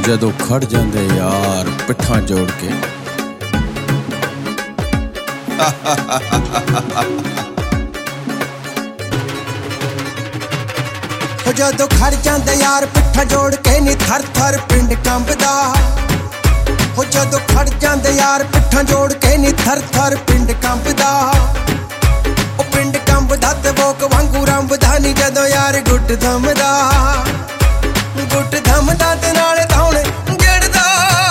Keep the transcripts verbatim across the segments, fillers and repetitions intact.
जदों खड़ जांदे यार पिट्ठां जोड़ के। जदों खड़ जांदे यार पिट्ठां जोड़ के नी थर थर पिंड कंबदा। हो जदों खड़ जांदे यार पिट्ठां जोड़ के नी थर थर पिंड कंबदा। ओ पिंड कंबदा ते बोक वांगू रंबदा नी जदों यार गुट थमदा। गुट थमदा ते नाल धौणे गिड़दा।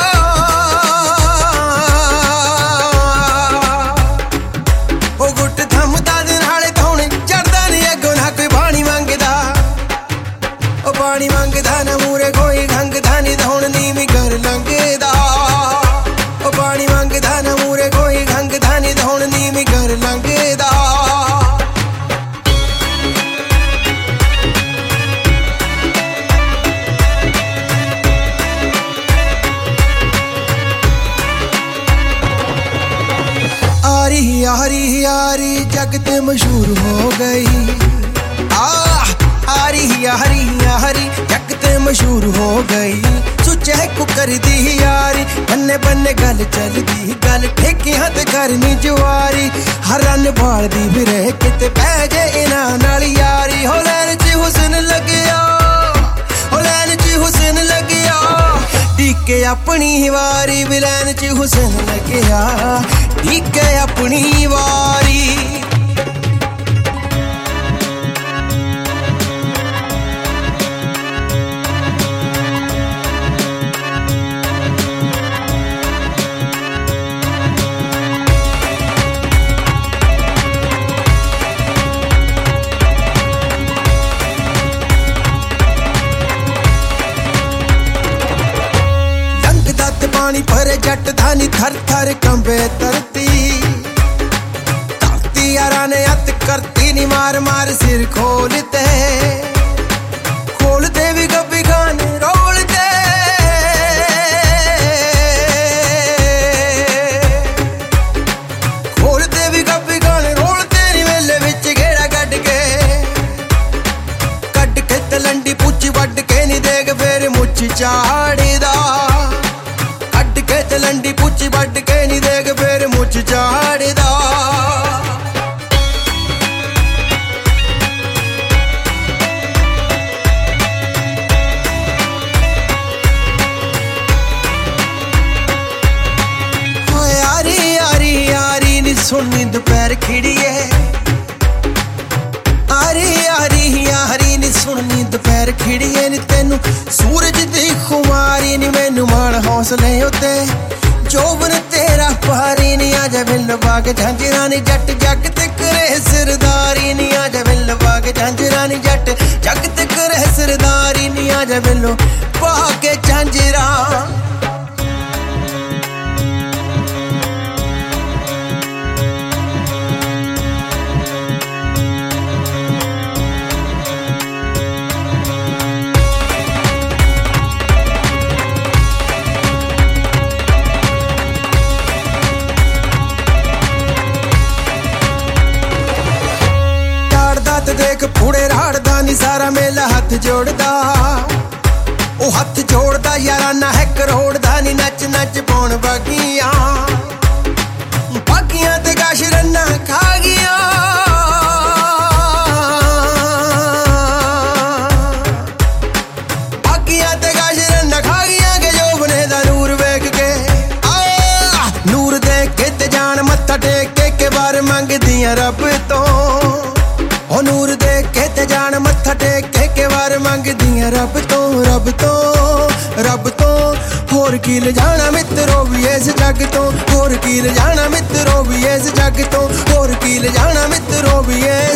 ओ गुट थमदा ते नाल धौणे चढ़दा नी अगों ना कोई पानी मंगदा। ओ पानी मंगदा ना मूरे कोई खंगदा नी धौण नीवी कर लंघदा। ओ पानी मंगदा ना मूरे कोई खंगदा नी धौण नीवी कर लंघदा। आरी यारी यारी जगत मशहूर हो गई। आ आरी यारी यारी जगत मशहूर हो गई। सुचे कुकर दी यारी बन्ने बन्ने गल चलदी। गल ठेकियां ते करनी जुआरी। हरन भालदी फिरे किते पै जे इना नाल यारी। हो लैन च हुसन लगिया। हो लैन च हुसन लगिया। टीके अपनी वारी भी लैन च हुसन लगिया। टीके अपनी वारी। पानी भरे जट धानी थर थर कंबे धरती। धरती यारा ने अत करती नी मार मार सिर खोलते। खोलते भी गब्बी खान रोलते। खोलते भी गब्बी खान रोलते नी वेले विच घेड़ा कट के। कट के तलंडी पुछ वड के नी देख फिर मुछ चाड़दा। लंडी पुछ वड के नी देख फिर मुछ चाड़दा। यारी यारी यारी नी सुननी दोपहर खिड़िए। यारी यारी यारी नी सुननी दोपहर खिड़िए नी तेनू सूरज दी खुमारी नी मैनू मान हौसले उत्ते। जोबन तेरा पारी नी आजा बिल बाग झांजरा नी जट जग ते करे सरदारी नी आजा बिल बाग झांजरा नी जट जग ते करे सरदारी नी आजा बिलो बाग झांजरा। देख फूड़े राड़दा नी सारा मेला हथ जोड़दा। ओ हथ जोड़दा यारा ना है करोड़दा नी नच नच पौन बागियां। बागियां ते गश रन्ना खा गिया। बागियां ते गश रन्ना खा गिया के जोबने दा नूर वेख के। आ नूर देख के ते जान मत्था टेक के के बार मंगदियां रब तो। ओ नूर देख के ते जान मत्था टेक के के वार मंगदियां रब तो। रब तो रब तो होर की ले जाना मित्रों भी इस जग तो। होर की ले जाना मित्रों भी इस जग तो। होर की ले जाना मित्रों भी